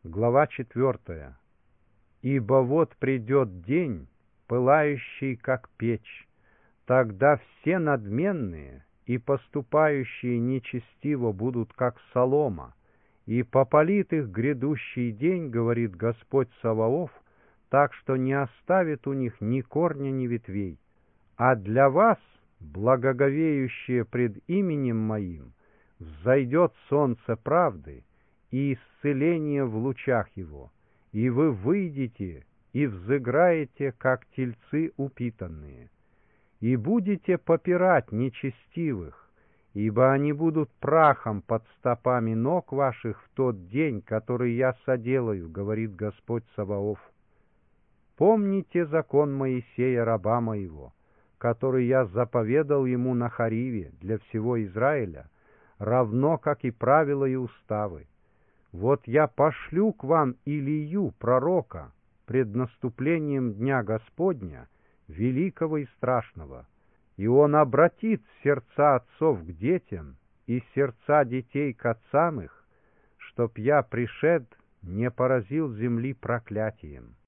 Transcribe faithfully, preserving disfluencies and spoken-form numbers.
Глава четвертая. «Ибо вот придет день, пылающий, как печь, тогда все надменные и поступающие нечестиво будут, как солома, и попалит их грядущий день, говорит Господь Саваоф, так что не оставит у них ни корня, ни ветвей. А для вас, благоговеющие пред именем Моим, взойдет солнце правды и исцеление в лучах его, и вы выйдете и взыграете, как тельцы упитанные, и будете попирать нечестивых, ибо они будут прахом под стопами ног ваших в тот день, который я соделаю, говорит Господь Саваоф. Помните закон Моисея, раба моего, который я заповедал ему на Хариве для всего Израиля, равно как и правила и уставы. Вот я пошлю к вам Илию, пророка, пред наступлением дня Господня, великого и страшного, и он обратит сердца отцов к детям и сердца детей к отцам их, чтоб я, пришед, не поразил земли проклятием».